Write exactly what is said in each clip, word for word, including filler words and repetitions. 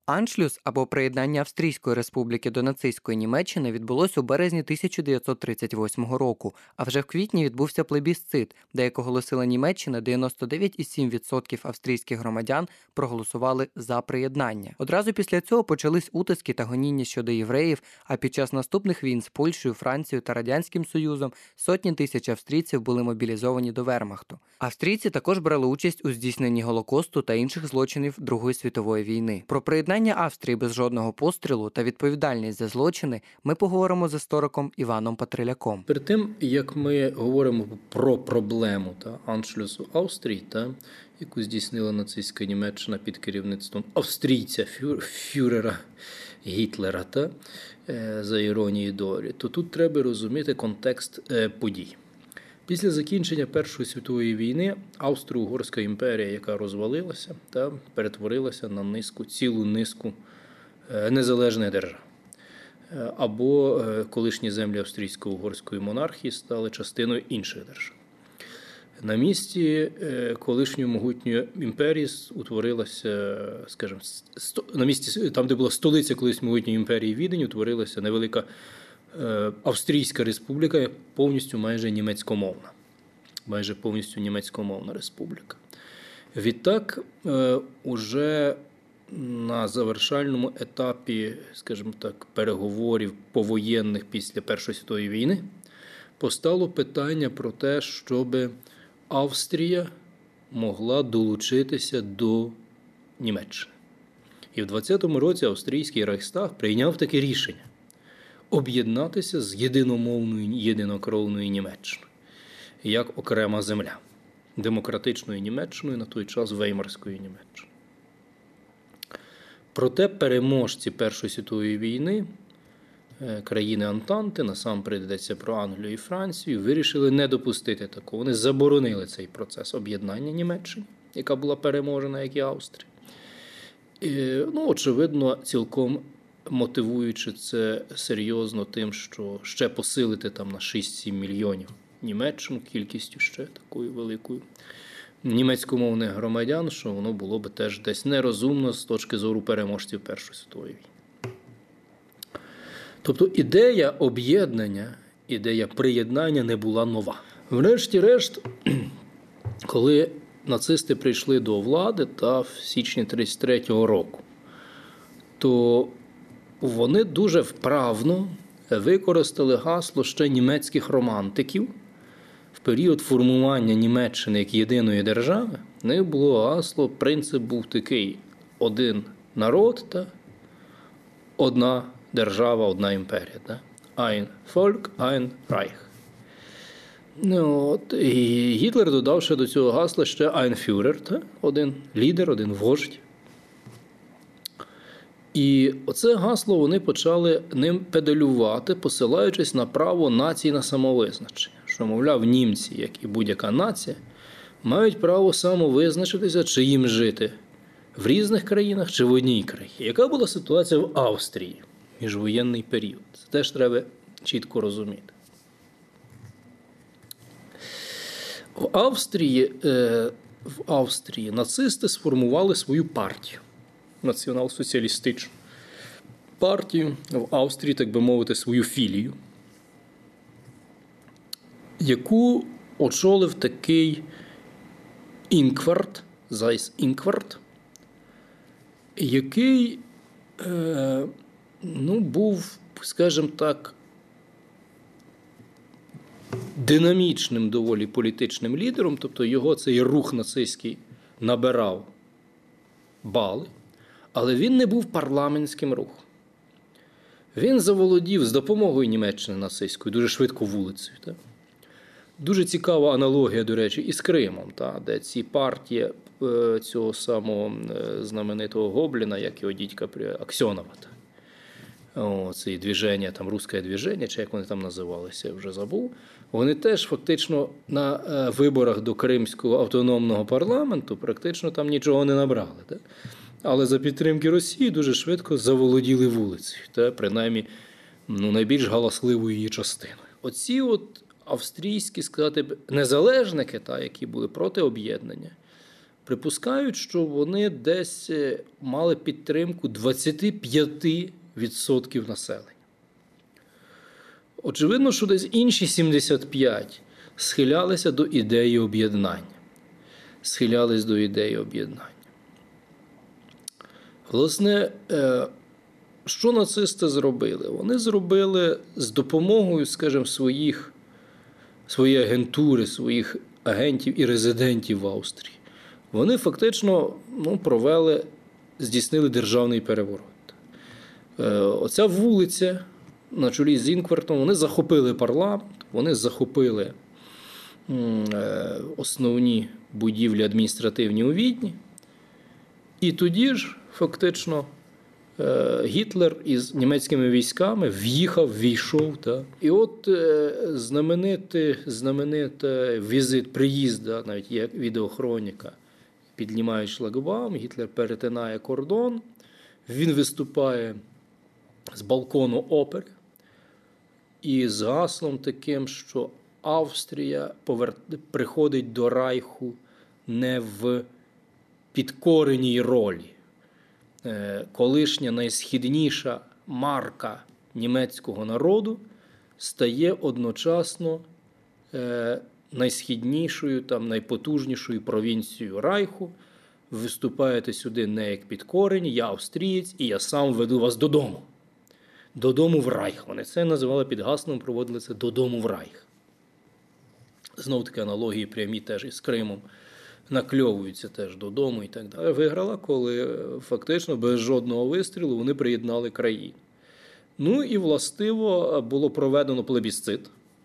Аншлюс, або приєднання Австрійської республіки до нацистської Німеччини, відбулось у березні тисяча дев'ятсот тридцять восьмого року, а вже в квітні відбувся плебісцит, де, як оголосила Німеччина, дев'яносто дев'ять цілих сім десятих відсотка австрійських громадян проголосували за приєднання. Одразу після цього почались утиски та гоніння щодо євреїв, а під час наступних війн з Польщею, Францією та Радянським Союзом сотні тисяч австрійців були мобілізовані до вермахту. Австрійці також брали участь у здійсненні Голокосту та інших злочинів Другої світової війни. Про приєднання Австрії без жодного пострілу та відповідальність за злочини ми поговоримо з істориком Іваном Патриляком. Перед тим, як ми говоримо про проблему та аншлюсу Австрії, та, яку здійснила нацистська Німеччина під керівництвом австрійця фюрера Гітлера, та, за іронією долі, то тут треба розуміти контекст подій. Після закінчення Першої світової війни Австро-Угорська імперія, яка розвалилася, та перетворилася на низку, цілу низку незалежних держав. Або колишні землі австрійсько-угорської монархії стали частиною інших держав. На місці колишньої могутньої імперії утворилася, скажімо, на місці, там, де була столиця колишньої могутньої імперії Відень, утворилася невелика Австрійська республіка, повністю майже німецькомовна. Майже повністю німецькомовна республіка. Відтак, уже на завершальному етапі, скажімо так, переговорів повоєнних після Першої світової війни постало питання про те, щоб Австрія могла долучитися до Німеччини. І в двадцятому році австрійський Рейхстаг прийняв таке рішення – об'єднатися з єдиномовною, єдинокровною Німеччиною, як окрема земля, демократичною Німеччиною, на той час Веймарською Німеччиною. Проте переможці Першої світової війни, країни Антанти, насамперед йдеться про Англію і Францію, вирішили не допустити такого. Вони заборонили цей процес об'єднання Німеччини, яка була переможена, як і Австрія. І, ну, очевидно, цілком мотивуючи це серйозно тим, що ще посилити там на шість-сім мільйонів Німеччину, кількістю ще такою великою німецькомовних громадян, що воно було би теж десь нерозумно з точки зору переможців Першої світової війни. Тобто ідея об'єднання, ідея приєднання не була нова. Врешті-решт, коли нацисти прийшли до влади та в січні тридцять третього року, то вони дуже вправно використали гасло ще німецьких романтиків. В період формування Німеччини як єдиної держави в них було гасло, принцип був такий: один народ та одна держава, одна імперія. Та? Ein Volk, ein Reich. Ну, от, і Гітлер додав ще до цього гасла ще ein Führer, та? Один лідер, один вождь. І оце гасло вони почали ним педалювати, посилаючись на право націй на самовизначення. Що, мовляв, німці, як і будь-яка нація, мають право самовизначитися, чи їм жити в різних країнах, чи в одній країні. Яка була ситуація в Австрії в міжвоєнний період? Це теж треба чітко розуміти. В Австрії, в Австрії нацисти сформували свою партію. Націонал-соціалістичну партію, в Австрії, так би мовити, свою філію, яку очолив такий Інкварт, Зайс Інкварт, який е, ну, був, скажімо так, динамічним доволі політичним лідером, тобто його цей рух нацистський набирав бали, але він не був парламентським рухом. Він заволодів з допомогою Німеччини нацистської дуже швидко вулицею. Так? Дуже цікава аналогія, до речі, із Кримом, так? Де ці партії цього самого знаменитого Гобліна, як його дідька Аксьонова. О, це движення, там, русське движення, чи як вони там називалися, я вже забув. Вони теж фактично на виборах до Кримського автономного парламенту практично там нічого не набрали. Так? Але за підтримки Росії дуже швидко заволоділи вулицею, та, принаймні, ну, найбільш галасливою її частиною. Оці от австрійські, сказати, незалежники, та, які були проти об'єднання, Припускають, що вони десь мали підтримку двадцять п'ять відсотків населення. Очевидно, що десь інші сімдесят п'ять відсотків схилялися до ідеї об'єднання. Схилялись до ідеї об'єднання. Власне, що нацисти зробили? Вони зробили з допомогою, скажімо, своїх, своєї агентури, своїх агентів і резидентів в Австрії. Вони фактично ну, провели, здійснили державний переворот. Оця вулиця на чолі з Інквартом, вони захопили парламент, вони захопили основні будівлі адміністративні у Відні. І тоді ж, фактично, Гітлер із німецькими військами в'їхав, війшов. Так. І от знаменитий, знаменитий візит, приїзд, навіть є відеохроніка, піднімають шлагбаум, Гітлер перетинає кордон, він виступає з балкону опери і з гаслом таким, що Австрія повер... приходить до Райху не в підкореній ролі. Колишня найсхідніша марка німецького народу стає одночасно найсхіднішою, там, найпотужнішою провінцією Райху. Виступаєте сюди не як підкорені, я австрієць, і я сам веду вас додому. Додому в Райх. Вони це називали під гаслом, проводили це додому в Райх. Знов таки аналогії прямі теж із Кримом. Накльовуються теж додому і так далі. Виграла, коли фактично без жодного вистрілу вони приєднали країну. Ну і властиво було проведено плебісцит,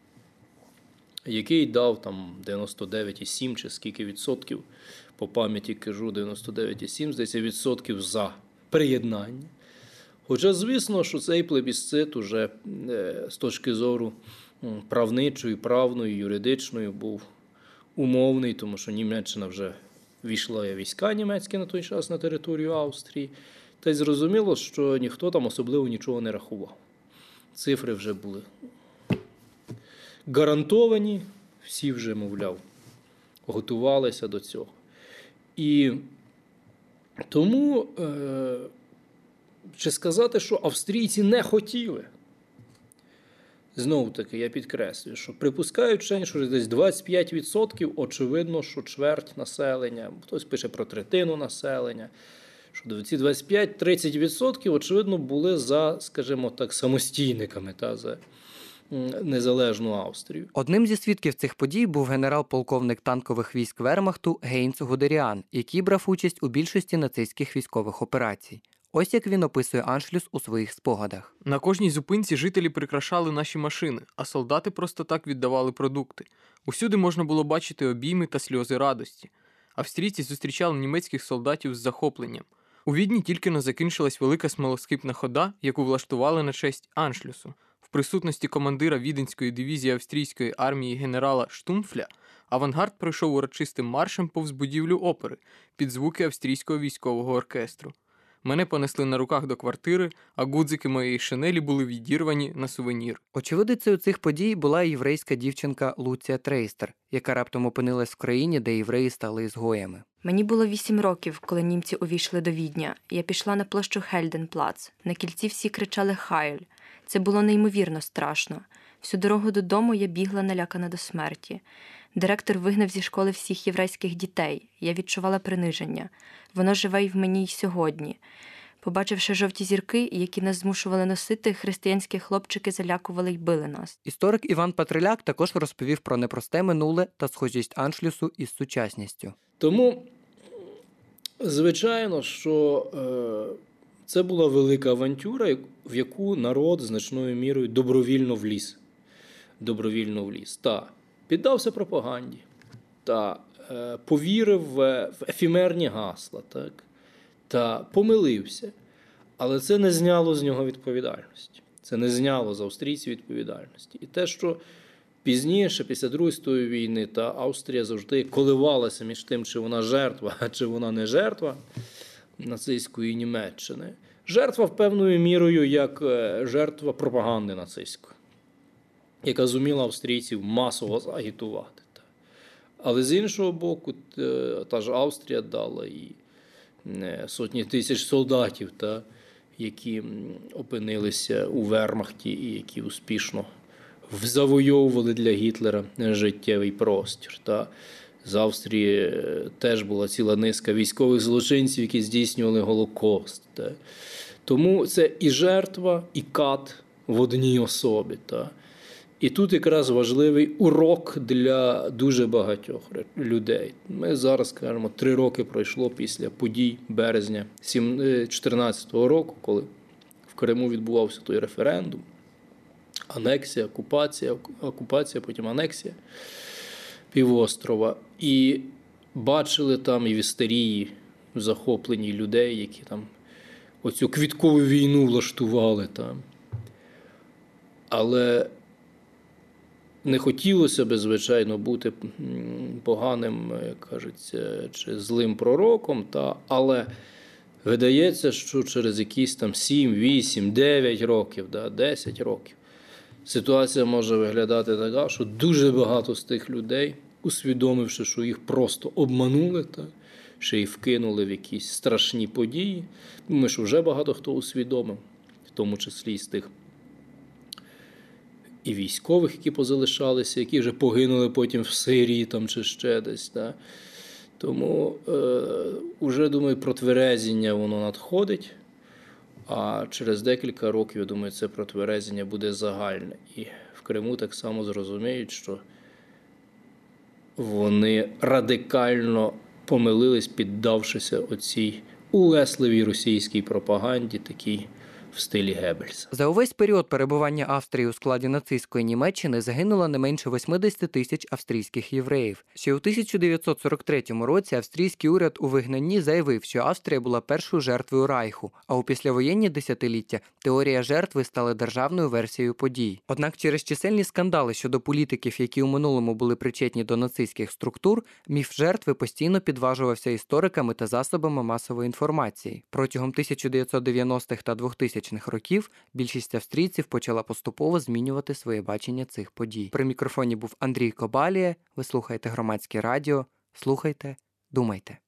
який дав там дев'яносто дев'ять цілих сім чи скільки відсотків, по пам'яті кажу, дев'яносто дев'ять цілих сім, здається, відсотків за приєднання. Хоча, звісно, що цей плебісцит уже з точки зору правничої, правної, юридичної був умовний, тому що Німеччина вже війшла війська німецькі на той час на територію Австрії. Та й зрозуміло, що ніхто там особливо нічого не рахував. Цифри вже були гарантовані, всі вже, мовляв, готувалися до цього. І тому, е, чи сказати, що австрійці не хотіли? Знову-таки, я підкреслюю, що припускають, що десь двадцять п'ять відсотків, очевидно, що чверть населення, хтось пише про третину населення, що ці двадцять п'ять - тридцять відсотків, очевидно, були за, скажімо так, самостійниками, та, за незалежну Австрію. Одним зі свідків цих подій був генерал-полковник танкових військ Вермахту Гейнц Гудеріан, який брав участь у більшості нацистських військових операцій. Ось як він описує Аншлюс у своїх спогадах. На кожній зупинці жителі прикрашали наші машини, а солдати просто так віддавали продукти. Усюди можна було бачити обійми та сльози радості. Австрійці зустрічали німецьких солдатів з захопленням. У Відні тільки не закінчилась велика смолоскипна хода, яку влаштували на честь Аншлюсу. В присутності командира Віденської дивізії австрійської армії генерала Штумфля авангард пройшов урочистим маршем повз будівлю опери під звуки австрійського військового оркестру. Мене понесли на руках до квартири, а гудзики моєї шинелі були відірвані на сувенір. Очевидицею цих подій була єврейська дівчинка Луція Трейстер, яка раптом опинилась в країні, де євреї стали ізгоями. Мені було вісім років, коли німці увійшли до Відня. Я пішла на площу Хельденплац. На кільці всі кричали «Хайль». Це було неймовірно страшно. Всю дорогу додому я бігла налякана до смерті. Директор вигнав зі школи всіх єврейських дітей. Я відчувала приниження. Воно живе й в мені й сьогодні. Побачивши жовті зірки, які нас змушували носити, християнські хлопчики залякували й били нас. Історик Іван Патриляк також розповів про непросте минуле та схожість Аншлюсу із сучасністю. Тому, звичайно, що е, це була велика авантюра, в яку народ значною мірою добровільно вліз. Добровільно вліз. Та піддався пропаганді, та е, повірив в, в ефемерні гасла, так, та помилився. Але це не зняло з нього відповідальності. Це не зняло з австрійців відповідальності. І те, що пізніше, після Другої світової війни, та Австрія завжди коливалася між тим, чи вона жертва, а чи вона не жертва нацистської Німеччини. Жертва певною мірою як жертва пропаганди нацистської, яка зуміла австрійців масово загітувати. Але з іншого боку, та ж Австрія дала і сотні тисяч солдатів, та, які опинилися у Вермахті і які успішно завойовували для Гітлера життєвий простір. Та. З Австрії теж була ціла низка військових злочинців, які здійснювали Голокост. Та. Тому це і жертва, і кат в одній особі. Та. І тут якраз важливий урок для дуже багатьох людей. Ми зараз, скажімо, три роки пройшло після подій березня дві тисячі чотирнадцятого року, коли в Криму відбувався той референдум, анексія, окупація, окупація, потім анексія півострова. І бачили там і в істерії захоплені людей, які там оцю квіткову війну влаштували там. Але не хотілося би, звичайно, бути поганим, як кажеться, чи злим пророком, та, але видається, що через якісь там сім, вісім, дев'ять років, да, десять років ситуація може виглядати така, що дуже багато з тих людей, усвідомивши, що їх просто обманули, та, ще й вкинули в якісь страшні події. Ми ж вже багато хто усвідомив, в тому числі і з тих і військових, які позалишалися, які вже погинули потім в Сирії там, чи ще десь. Да. Тому е, вже, думаю, протверезіння воно надходить, а через декілька років, я думаю, це протверезіння буде загальне. І в Криму так само зрозуміють, що вони радикально помилились, піддавшися оцій улесливій російській пропаганді, такій в стилі Геббельса. За увесь період перебування Австрії у складі нацистської Німеччини загинуло не менше вісімдесят тисяч австрійських євреїв. Ще у тисяча дев'ятсот сорок третьому році австрійський уряд у вигнанні заявив, що Австрія була першою жертвою Райху, а у післявоєнні десятиліття теорія жертви стала державною версією подій. Однак через чисельні скандали щодо політиків, які у минулому були причетні до нацистських структур, міф жертви постійно підважувався істориками та засобами масової інформації. Протягом тисяча дев'ятсот дев'яностих та двохтисячних років більшість австрійців почала поступово змінювати своє бачення цих подій. При мікрофоні був Андрій Кобалія. Ви слухаєте Громадське радіо. Слухайте, думайте.